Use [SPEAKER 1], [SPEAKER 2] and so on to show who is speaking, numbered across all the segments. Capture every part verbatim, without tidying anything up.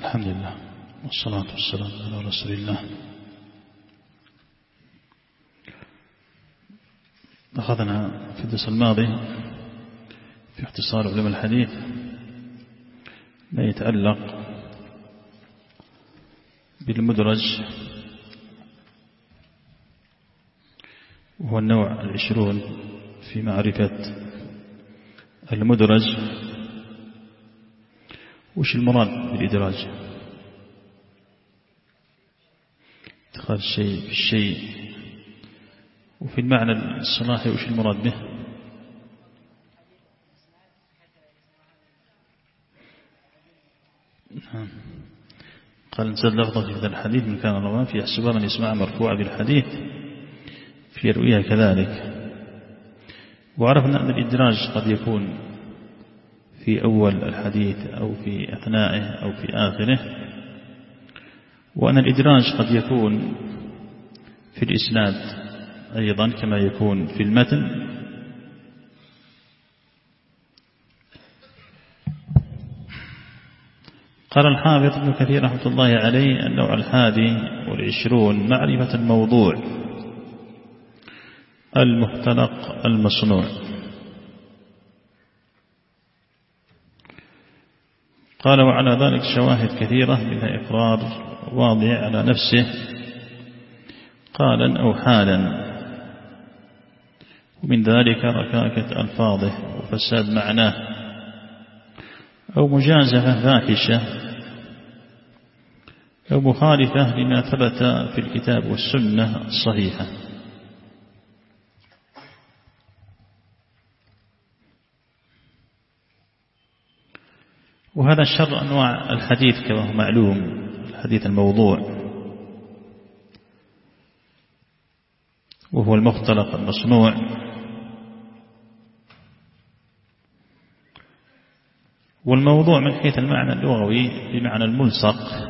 [SPEAKER 1] الحمد لله والصلاة والسلام على رسول الله. أخذنا في الدرس الماضي في اختصار علوم الحديث ما يتعلق بالمدرج، وهو النوع العشرون في معرفة المدرج. وش المراد بالإدراج؟ ادخال الشيء في الشيء، وفي المعنى الصلاحي وش المراد به؟ قال نزل لفظة في هذا الحديث من كان رواه في حسبها من يسمع مرفوع بالحديث في رؤيا كذلك. وعرفنا أن الإدراج قد يكون في أول الحديث أو في أثنائه أو في آخره، وأن الإدراج قد يكون في الإسناد أيضا كما يكون في المتن. قال الحافظ ابن كثير رحمة الله عليه: النوع الحادي والعشرون معرفة الموضوع المختلق المصنوع. قال: وعلى ذلك شواهد كثيرة منها إقرار واضع على نفسه قالا أو حالا، ومن ذلك ركاكة ألفاظه وفساد معناه أو مجازفة فاحشة أو مخالفة لما ثبت في الكتاب والسنة الصحيحة. وهذا شر أنواع الحديث كما هو معلوم، الحديث الموضوع وهو المختلق المصنوع. والموضوع من حيث المعنى اللغوي بمعنى الملصق،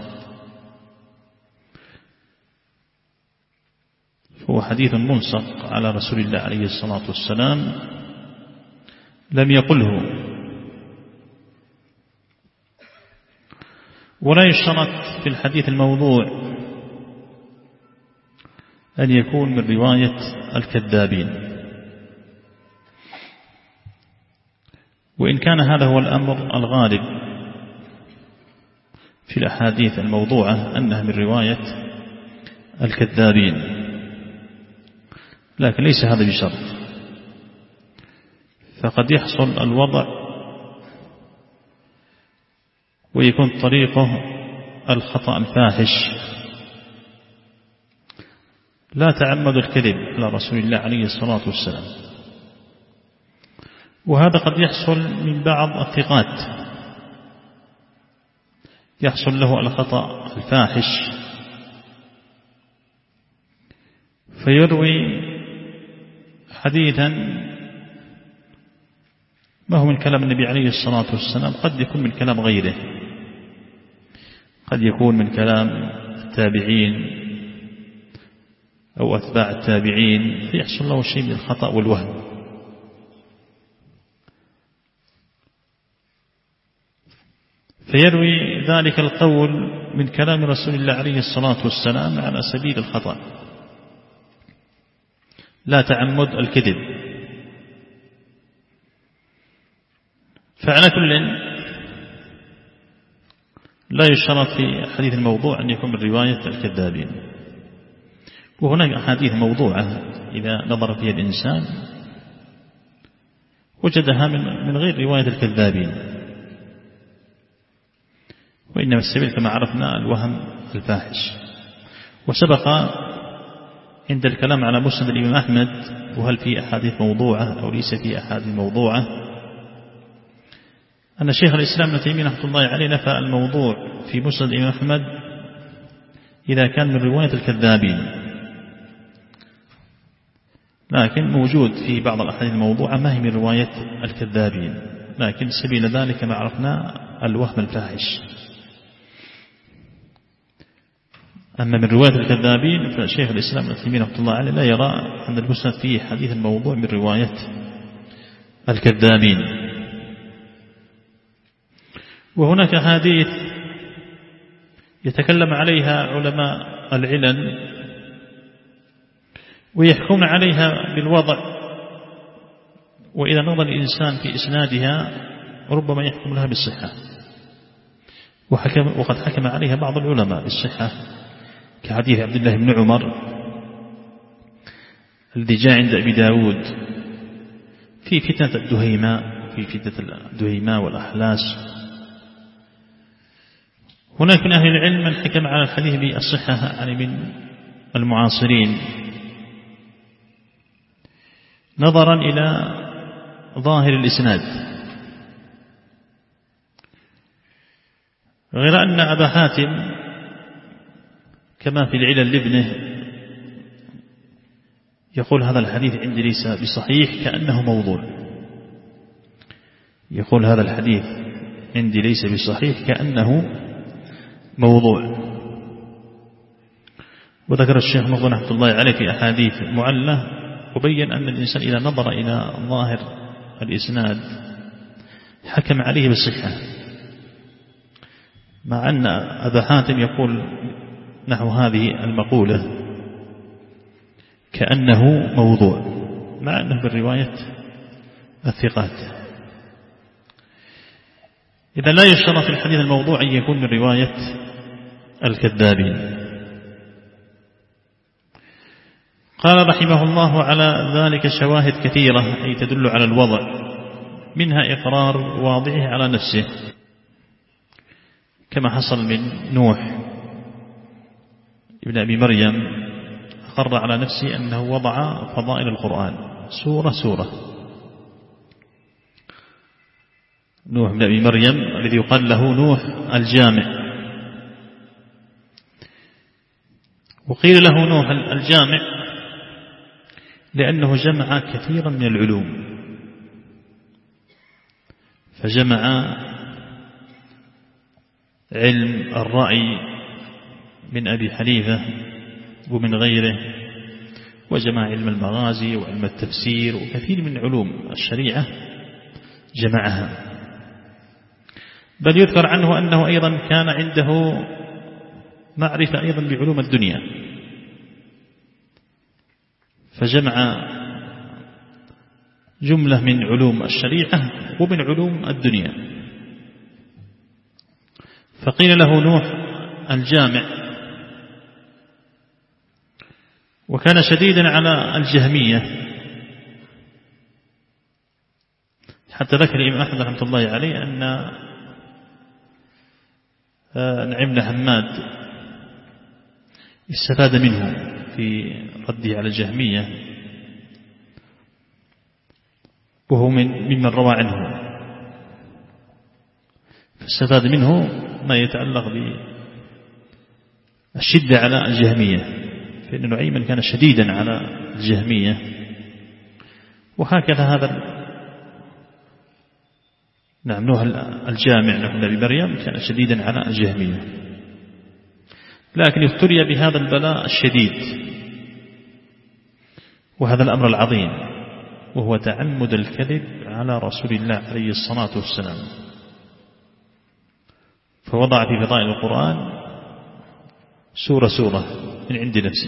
[SPEAKER 1] هو حديث ملصق على رسول الله عليه الصلاة والسلام لم يقله. ولا يشترط في الحديث الموضوع أن يكون من رواية الكذابين، وإن كان هذا هو الأمر الغالب في الأحاديث الموضوعة أنها من رواية الكذابين، لكن ليس هذا بشرط. فقد يحصل الوضع ويكون طريقه الخطأ الفاحش، لا تعمد الكذب على رسول الله عليه الصلاة والسلام. وهذا قد يحصل من بعض الثقات، يحصل له الخطأ الفاحش فيروي حديثا ما هو من كلام النبي عليه الصلاة والسلام، قد يكون من كلام غيره، قد يكون من كلام التابعين أو أتباع التابعين، فيحصل له شيء من الخطأ والوهم. فيروي ذلك القول من كلام رسول الله عليه الصلاة والسلام على سبيل الخطأ، لا تعمد الكذب. فعلى كل لا يشترط في حديث الموضوع أن يكون من رواية الكذابين. وهناك أحاديث موضوعة إذا نظر فيها الإنسان وجدها من غير رواية الكذابين، وإنما السبيل كما عرفنا الوهم الفاحش. وسبق عند الكلام على مسند الإمام أحمد وهل في أحاديث موضوعة أو ليس في أحاديث موضوعة أن شيخ الإسلام ابن تيمية رحمة الله عليه نفى الموضوع في مسند الإمام أحمد إذا كان من رواية الكذابين، لكن موجود في بعض الأحاديث الموضوعة ما هي من رواية الكذابين، لكن سبيل ذلك كما عرفنا الوهم الفاحش. أما من رواية الكذابين فشيخ الإسلام ابن تيمية رحمة الله عليه لا يرى أن المسند فيه حديث الموضوع من رواية الكذابين. وهناك حديث يتكلم عليها علماء العلل ويحكمون عليها بالوضع، وإذا نظر الإنسان في إسنادها ربما يحكم لها بالصحة، وحكم وقد حكم عليها بعض العلماء بالصحة كحديث عبد الله بن عمر الذي جاء عند أبي داود في فتنة الدهيماء في فتنة الدهيماء والأحلاس. هناك من أهل العلم من حكم على الحديث بالصحة يعني من المعاصرين نظرا إلى ظاهر الإسناد، غير أن أبا حاتم كما في العلل لابنه يقول هذا الحديث عندي ليس بصحيح كأنه موضوع، يقول هذا الحديث عندي ليس بصحيح كأنه موضوع. وذكر الشيخ مقبول رحمة الله عليه في أحاديث معلة وبين أن الإنسان إذا نظر إلى ظاهر الإسناد حكم عليه بالصحة، مع أن أبا حاتم يقول نحو هذه المقولة كأنه موضوع، مع أنه بالرواية الثقات. إذا لا يشترط في الحديث الموضوع أن يكون من رواية الكذابين. قال رحمه الله على ذلك شواهد كثيرة أي تدل على الوضع، منها إقرار واضعه على نفسه كما حصل من نوح ابن أبي مريم، أقر على نفسه أنه وضع فضائل القرآن سورة سورة. نوح بن أبي مريم الذي يقال له نوح الجامع، وقيل له نوح الجامع لأنه جمع كثيرا من العلوم، فجمع علم الرأي من أبي حنيفة ومن غيره، وجمع علم المغازي وعلم التفسير وكثير من علوم الشريعة جمعها. بل يذكر عنه أنه أيضا كان عنده معرفة أيضا بعلوم الدنيا، فجمع جملة من علوم الشريعة ومن علوم الدنيا، فقيل له نوح الجامع. وكان شديدا على الجهمية، حتى ذكر الإمام أحمد رحمة الله عليه أن نعيم بن حماد استفاد منه في رده على الجهمية، وهو من ممن روى عنه، فاستفاد منه ما يتعلق بالشدة على الجهمية، فإن نعيما كان شديدا على الجهمية. وهكذا هذا نعم نوح الجامع نوح بن أبي مريم كان شديدا على الجهمية، لكن ابتلي بهذا البلاء الشديد وهذا الأمر العظيم، وهو تعمد الكذب على رسول الله عليه الصلاة والسلام، فوضع في فضائل القرآن سورة سورة من عند نفسه.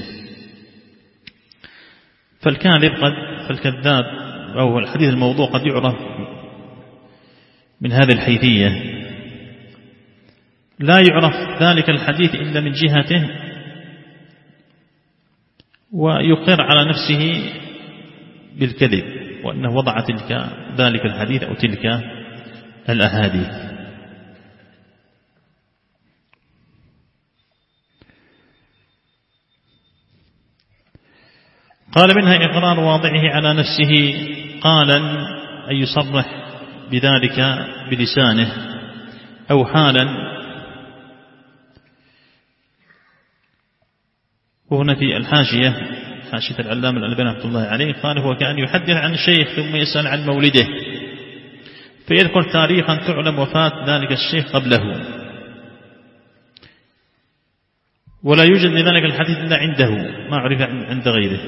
[SPEAKER 1] فالكاذب قد فالكذاب أو الحديث الموضوع قد يعرف من هذه الحيثية، لا يعرف ذلك الحديث إلا من جهته، ويقر على نفسه بالكذب وأنه وضع تلك ذلك الحديث أو تلك الأحاديث. قال منها إقرار واضعه على نفسه قالا أن يصرح بذلك بلسانه، أو حالا. وهنا في الحاشية حاشية العلامة الألباني رحمة الله عليه قال هو كأن يحدث عن شيخ ثم يسأل عن مولده فيذكر تاريخا تعلم وفاة ذلك الشيخ قبله، ولا يوجد لذلك الحديث إلا عنده ما عرف عند غيره،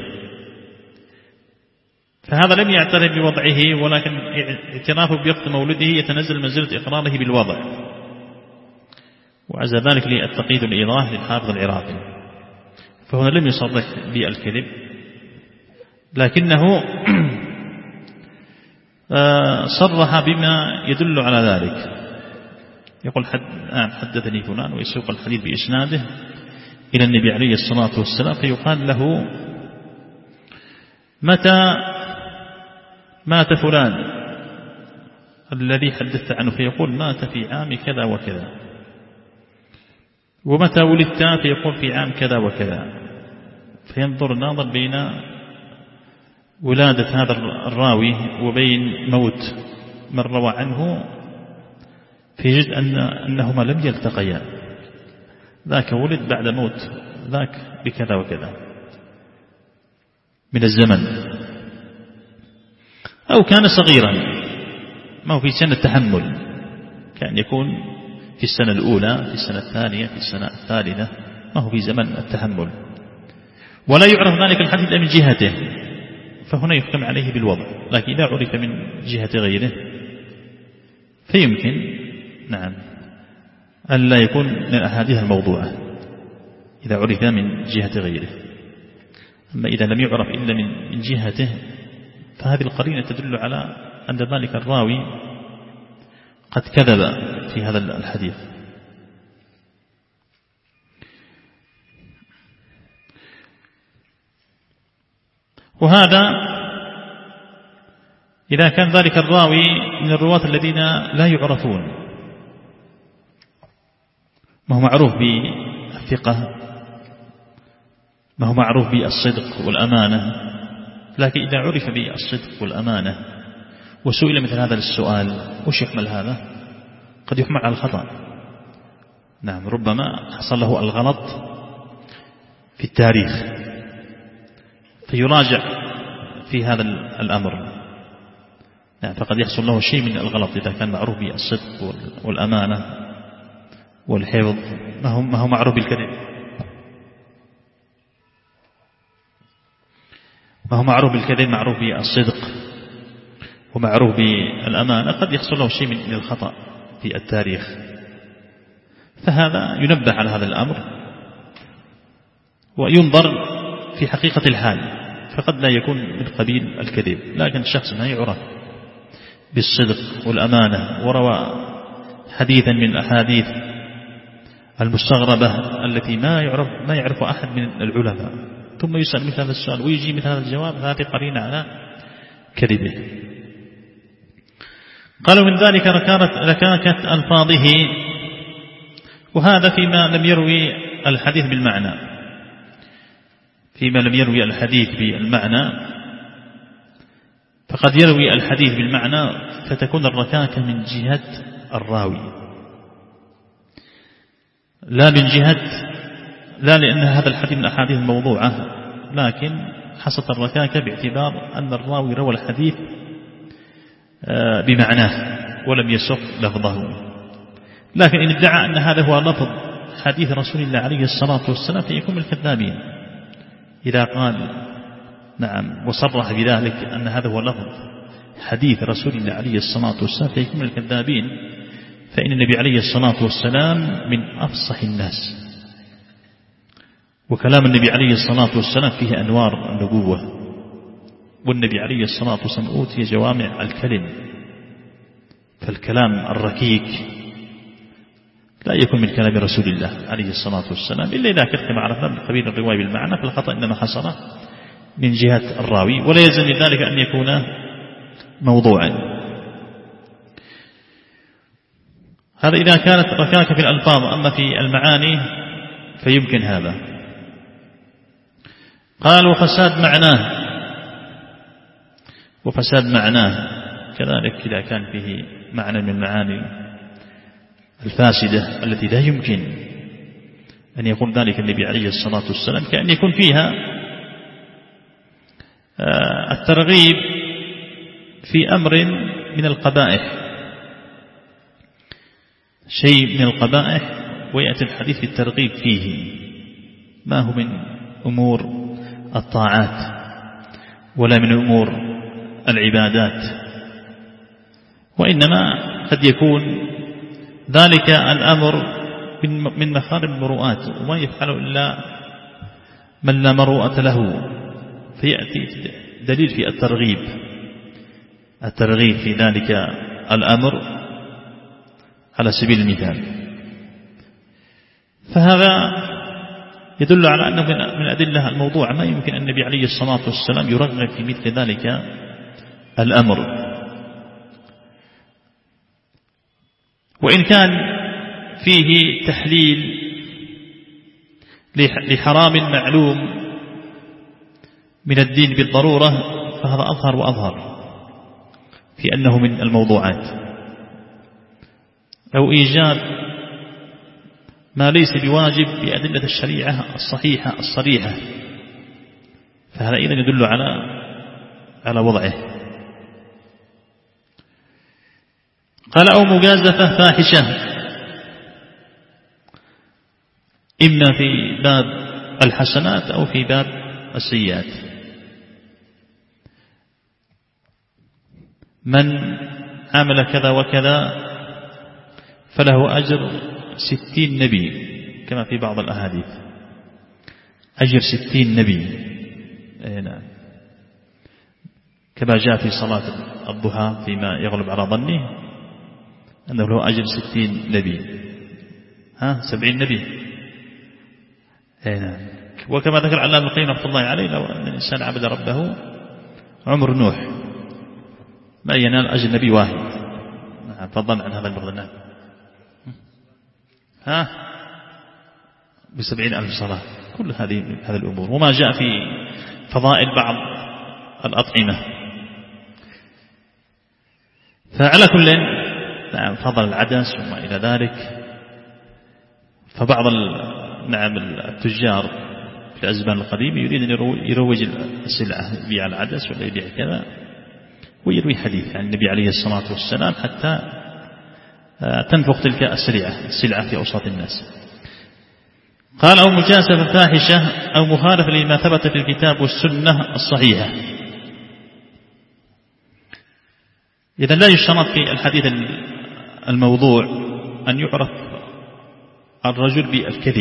[SPEAKER 1] فهذا لم يعترف بوضعه، ولكن اعترافه بوقت مولده يتنزل منزلة إقراره بالوضع. وعز ذلك للتقييد الإيضاح للحافظ العراقي، فهنا لم يصرح بالكذب، لكنه صرح بما يدل على ذلك. يقول حد حدثني فلان ويسوق الحديث بإسناده إلى النبي عليه الصلاة والسلام، فيقال له متى مات فلان الذي حدثت عنه، فيقول مات في عام كذا وكذا. ومتى ولدت، فيقول في عام كذا وكذا. فينظر الناظر بين ولادة هذا الراوي وبين موت من روى عنه، فيجد أن أنهما لم يلتقيا، ذاك ولد بعد موت ذاك بكذا وكذا من الزمن، أو كان صغيرا ما هو في سنة التحمل، كان يكون في السنة الأولى، في السنة الثانية، في السنة الثالثة، ما هو في زمن التحمل، ولا يعرف ذلك الحديث من جهته، فهنا يحكم عليه بالوضع. لكن إذا عرف من جهة غيره فيمكن نعم أن لا يكون من الأحاديث الموضوعة إذا عرف من جهة غيره. أما إذا لم يعرف إلا من جهته فهذه القرينة تدل على أن ذلك الراوي قد كذب في هذا الحديث. وهذا إذا كان ذلك الراوي من الرواة الذين لا يعرفون، ما هو معروف بالثقة، ما هو معروف بالصدق والأمانة، لكن إذا عرف بالصدق والأمانة وسئل مثل هذا السؤال وش يحمل هذا؟ قد يحمل على الخطأ. نعم، ربما حصل له الغلط في التاريخ فيراجع في هذا الأمر. نعم، فقد يحصل له شيء من الغلط إذا كان معروف بالصدق والأمانة والحفظ، ما هو ما هو معروف بالكذب، ما هو معروف بالكذب، معروف بالصدق ومعروف بالأمانة، قد يحصل له شيء من الخطأ في التاريخ، فهذا ينبه على هذا الأمر وينظر في حقيقة الحال، فقد لا يكون من قبيل الكذب، لكن الشخص ما يعرف بالصدق والأمانة وروى حديثا من الأحاديث المستغربة التي ما يعرف ما يعرف أحد من العلماء، ثم يسأل مثل هذا السؤال ويجي مثل هذا الجواب، هذه قرينة على كذبه. قالوا من ذلك ركاكة ألفاظه، وهذا فيما لم يروي الحديث بالمعنى، فيما لم يروي الحديث بالمعنى، فقد يروي الحديث بالمعنى فتكون الركاكة من جهة الراوي، لا من جهة لا لأن هذا الحديث من الأحاديث الموضوعة، لكن حصلت الركاكة باعتبار أن الراوي روى الحديث بمعناه ولم يسق لفظه. لكن إن ادعى أن هذا هو لفظ حديث رسول الله عليه الصلاة والسلام فيكون من الكذابين. إذا قال نعم وصرح بذلك أن هذا هو لفظ حديث رسول الله عليه الصلاة والسلام فيكون من الكذابين، فإن النبي عليه الصلاة والسلام من أفصح الناس، وكلام النبي عليه الصلاة والسلام فيه أنوار النبوة، والنبي عليه الصلاة والسلام أوتي جوامع الكلم، فالكلام الركيك لا يكون من كلام رسول الله عليه الصلاة والسلام إلا إذا كان كما عرفنا من قبيل الرواية بالمعنى، فالخطأ إنما حصل من جهة الراوي، ولا يلزم من ذلك أن يكون موضوعا. هذا إذا كانت ركاكة في الألفاظ، أما في المعاني فيمكن هذا. قال وفساد معناه، وفساد معناه كذلك إذا كان فيه معنى من المعاني الفاسدة التي لا يمكن أن يقول ذلك النبي عليه الصلاة والسلام، كأن يكون فيها الترغيب في أمر من القبائح، شيء من القبائح ويأتي الحديث في الترغيب فيه، ما هو من أمور الطاعات ولا من أمور العبادات، وإنما قد يكون ذلك الأمر من مخارم المروءات، وما يفعله إلا من لا مروءة له. فيأتي دليل في الترغيب الترغيب في ذلك الأمر على سبيل المثال. فهذا يدل على أنه من الأدلة الموضوعة ما يمكن أن النبي عليه الصلاة والسلام يرغب في مثل ذلك الأمر، وإن كان فيه تحليل لحرام معلوم من الدين بالضرورة، فهذا أظهر وأظهر في أنه من الموضوعات، أو إيجاب ما ليس بواجب بأدلة الشريعة الصحيحة الصريحة، فهذا إذن يدل على على وضعه. قال أو مجازفة فاحشة، إما في باب الحسنات أو في باب السيئات. من عمل كذا وكذا فله أجر ستين نبي، كما في بعض الأحاديث أجر ستين نبي. نعم، كما جاء في صلاة الضحى فيما يغلب على ظنه أنه له أجر ستين نبي، ها سبعين نبي. نعم، وكما ذكر علامة ابن القيم رحمة الله عليه لو أن الإنسان عبد ربه عمر نوح ما ينال أجر نبي واحد. نعم، فضلا عن هذا البغض. نعم، ها بسبعين ألف صلاة. كل هذه هذه الأمور، وما جاء في فضائل بعض الأطعمة. فعلى كل نعم فضل العدس وما إلى ذلك. فبعض نعم التجار في الأزمان القديمة يريد أن يروج السلعة، يبيع العدس ولا يبيع كذا، ويروي حديث عن النبي عليه الصلاة والسلام حتى تنفق تلك السلعة السلعة في أوساط الناس. قال أو مجازفة فاحشة أو مخالفة لما ثبت في الكتاب والسنة الصحيحة. إذا لا يشترط في الحديث الموضوع أن يعرف الرجل بالكذب،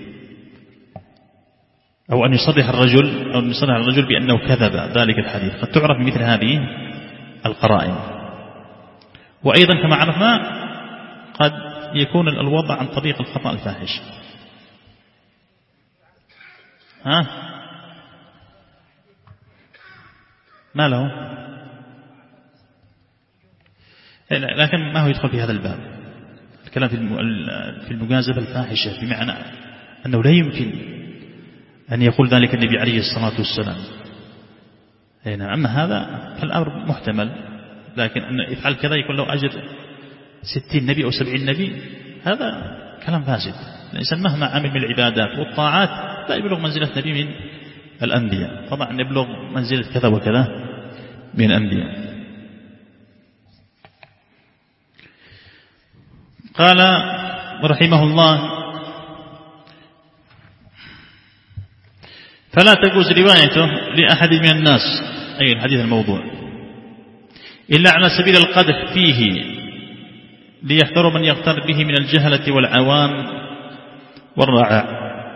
[SPEAKER 1] أو أن يصرح الرجل أو أن يصرح الرجل بأنه كذب ذلك الحديث. قد تعرف مثل هذه القرائن. وأيضا كما عرفنا قد يكون الوضع عن طريق الخطأ الفاحش. ها ما له، لكن ما هو يدخل في هذا الباب. الكلام في المجازفة الفاحشة بمعنى أنه لا يمكن أن يقول ذلك النبي عليه الصلاة والسلام. أما هذا فالأمر محتمل، لكن أن يفعل كذا يكون له أجر ستين نبي أو سبعين نبي، هذا كلام فاسد. الإنسان مهما عمل من العبادات والطاعات لا يبلغ منزلة نبي من الأنبياء، طبعا يبلغ منزلة كذا وكذا من الأنبياء. قال رحمه الله فلا تجوز روايته لأحد من الناس، أي الحديث الموضوع، إلا على سبيل القدح فيه ليحذر من يغتر به من الجهلة والعوام والرعاع.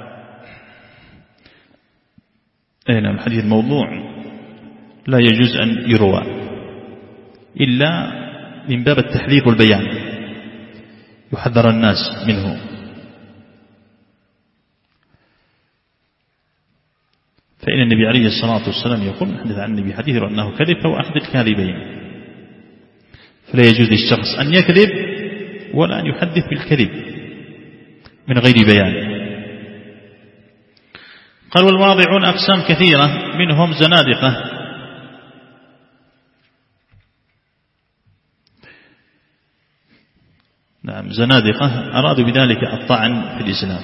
[SPEAKER 1] أي نعم، الحديث الموضوع لا يجوز أن يروى إلا من باب التحذير والبيان، يحذر الناس منه. فإن النبي عليه الصلاة والسلام يقول حدث عن النبي حديث أنه كذب فهو أحد الكاذبين، فلا يجوز للشخص أن يكذب ولا أن يحدث بالكذب من غير بيان. قال والواضعون أقسام كثيرة، منهم زنادقة. نعم، زنادقة أرادوا بذلك الطعن في الإسلام،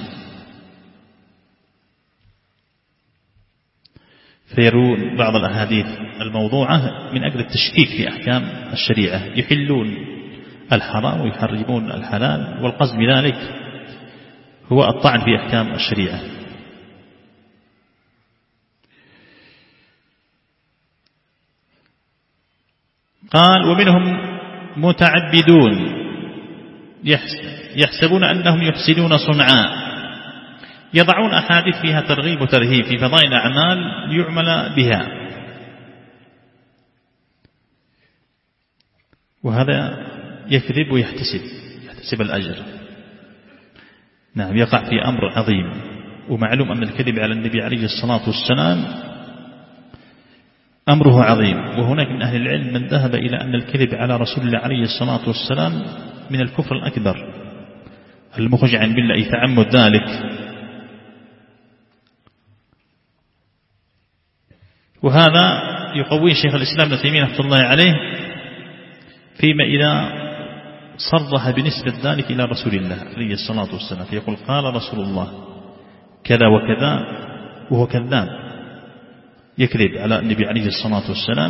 [SPEAKER 1] فيرون بعض الأحاديث الموضوعة من أجل التشكيك في أحكام الشريعة، يحلون الحرام ويحرمون الحلال، والقصد بذلك هو الطعن في أحكام الشريعة. قال ومنهم متعبدون، يحسبون أنهم يحسنون صنعا، يضعون أحاديث فيها ترغيب وترهيب في فضائل الأعمال ليعمل بها، وهذا يكذب ويحتسب يحتسب الأجر. نعم، يقع في أمر عظيم. ومعلوم أن الكذب على النبي عليه الصلاة والسلام أمره عظيم. وهناك من أهل العلم من ذهب إلى أن الكذب على رسول الله عليه الصلاة والسلام من الكفر الأكبر المخرج عن بالله، تعمد ذلك. وهذا يقوي شيخ الإسلام ابن تيمية رحمة الله عليه فيما إذا صرح بنسبة ذلك إلى رسول الله عليه الصلاة والسلام، فيقول قال رسول الله كذا وكذا وهو كذاب، يكذب على النبي عليه الصلاة والسلام.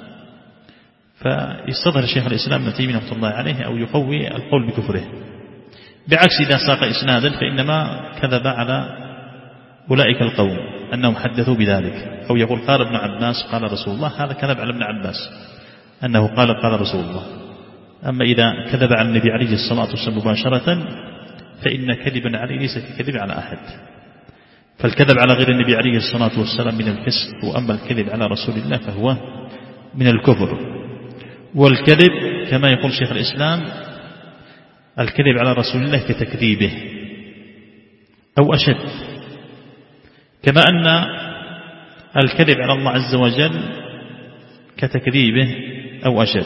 [SPEAKER 1] فيستظهر شيخ الإسلام ابن تيمية رحمة الله عليه أو يقوي القول بكفره. بعكس إذا ساق إسنادا فإنما كذب على أولئك القوم أنهم حدثوا بذلك، أو يقول قال ابن عباس قال رسول الله، هذا كذب على ابن عباس أنه قال قال رسول الله. أما إذا كذب على النبي عليه الصلاة والسلام مباشرة فإن كذبا عليه ليس كذب على أحد. فالكذب على غير النبي عليه الصلاة والسلام من الفسق، وأما الكذب على رسول الله فهو من الكفر. والكذب كما يقول شيخ الإسلام الكذب على رسول الله كتكذيبه أو أشد، كما أن الكذب على الله عز وجل كتكذيبه أو أشد.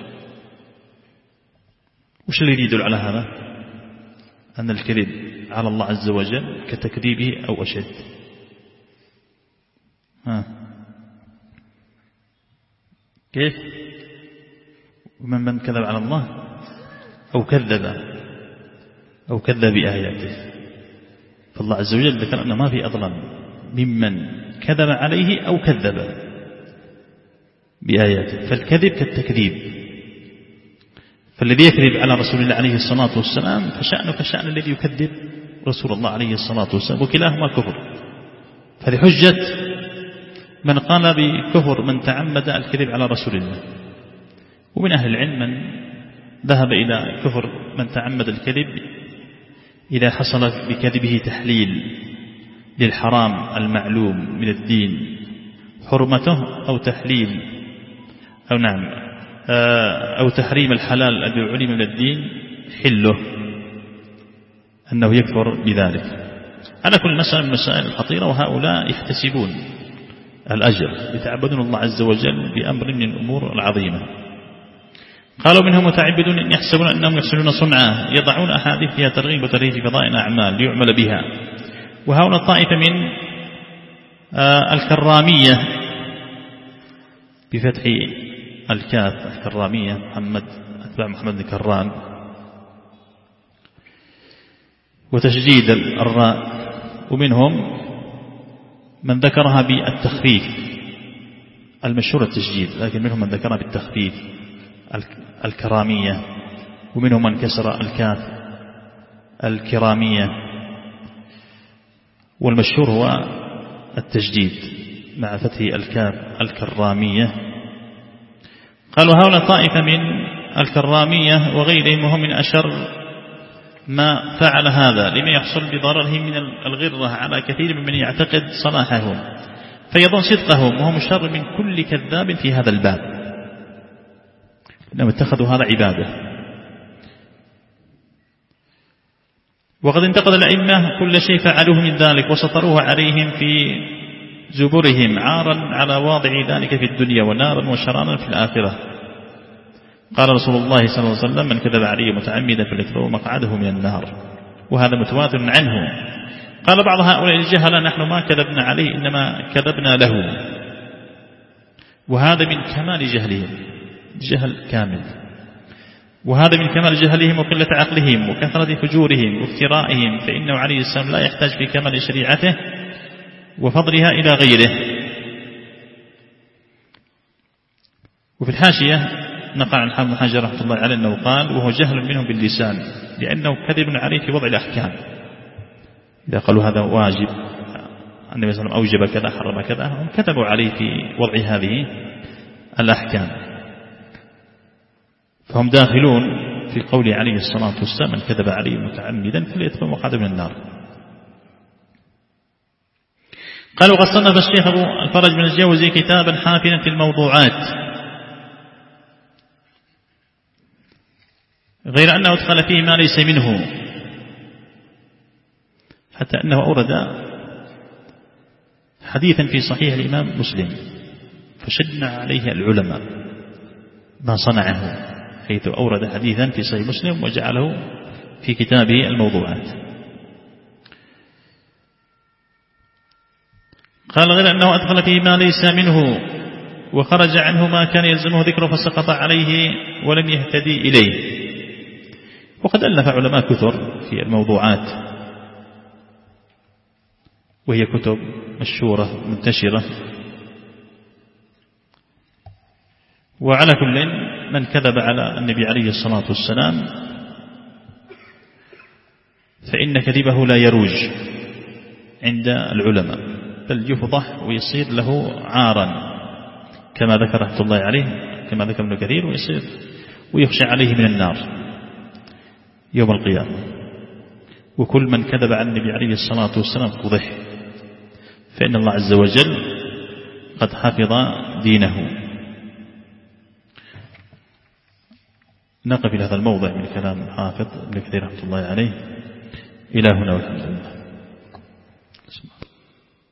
[SPEAKER 1] وش اللي يدل على هذا؟ أن الكذب على الله عز وجل كتكذيبه أو أشد. ها كيف؟ ومن من كذب على الله أو كذب أو كذب بآياته، فالله عز وجل ذكر أنه ما في أظلم ممن كذب عليه أو كذب بآياته. فالكذب كالتكذيب، فالذي يكذب على رسول الله عليه الصلاة والسلام فشأنه كشأن الذي يكذب رسول الله عليه الصلاة والسلام، وكلاهما كفر. فهذه حجة من قال بكفر من تعمد الكذب على رسول الله. ومن أهل العلم من ذهب إلى كفر من تعمد الكذب إذا حصل بكذبه تحليل للحرام المعلوم من الدين حرمته، أو تحليل أو نعم أو تحريم الحلال الذي علم من الدين حله، أنه يكفر بذلك. على كل مسألة من المسائل الخطيرة، وهؤلاء يحتسبون الأجر، يتعبدون الله عز وجل بأمر من الأمور العظيمة. قالوا منهم متعبدون إن يحسبون أنهم يحسنون صنعا، يضعون أحاديث فيها ترغيب وترهيب في فضائل الأعمال ليعمل بها. وهؤلاء طائفة من الكرامية بفتح الكاف، الكرامية محمد أتباع محمد بن كرام، وتشديد الراء. ومنهم من ذكرها بالتخفيف، المشهور التشديد، لكن منهم من ذكرها بالتخفيف الكرامية. ومنهم من كسر الكاف الكرامية، والمشهور هو التجديد مع فتح الكاف الكرامية. قالوا هؤلاء طائفة من الكرامية وغيرهم، وهم من أشر ما فعل هذا لما يحصل بضررهم من الغرة على كثير من يعتقد صلاحهم فيظن صدقهم، وهم شر من كل كذاب في هذا الباب، إنهم اتخذوا هذا عبادة. وقد انتقد الأئمة كل شيء فعلوه من ذلك وسطروه عليهم في زبرهم، عارا على واضع ذلك في الدنيا ونارا وشرانا في الآخرة. قال رسول الله صلى الله عليه وسلم من كذب علي متعمدا فليتبوأ مقعده من النار، وهذا متواتر عنه. قال بعض هؤلاء الجهلة نحن ما كذبنا عليه إنما كذبنا له، وهذا من كمال جهلهم، جهل كامل. وهذا من كمال جهلهم وقلة عقلهم وكثرة فجورهم وافترائهم، فإنه عليه السلام لا يحتاج في كمال شريعته وفضلها إلى غيره. وفي الحاشية نقل عن حافظ بن حجر رحمه الله عليه أنه قال وهو جهل منهم باللسان، لأنه كذب عليه في وضع الأحكام. إذا قالوا هذا واجب، النبي صلى الله عليه وسلم أوجب كذا حرم كذا، هم كذبوا عليه في وضع هذه الأحكام، فهم داخلون في قوله عليه الصلاة والسلام: من كذب عليه متعمدا فليدخل مقعده من النار. قال: وقد صنف الشيخ أبو الفرج بن الجوزي كتابا حافلا في الموضوعات، غير أنه أدخل فيه ما ليس منه، حتى أنه أورد حديثا في صحيح الإمام مسلم فشدنا عليه العلماء ما صنعه، حيث أورد حديثا في صحيح مسلم وجعله في كتابه الموضوعات. قال: غير أنه أدخل فيه ما ليس منه وخرج عنه ما كان يلزمه ذكره فسقط عليه ولم يهتدي إليه. وقد ألف علماء كثر في الموضوعات، وهي كتب مشهورة منتشرة. وعلى كل من كذب على النبي عليه الصلاة والسلام فإن كذبه لا يروج عند العلماء، بل يفضح ويصير له عارا، كما ذكر رحمة الله عليه، كما ذكر ابن كثير، ويصير ويخشى عليه من النار يوم القيامة. وكل من كذب على النبي عليه الصلاة والسلام فضح، فإن الله عز وجل قد حفظ دينه. نقف إلى هذا الموضع من كلام الحافظ ابن كثير رحمة الله عليه. إلى هنا والحمد لله.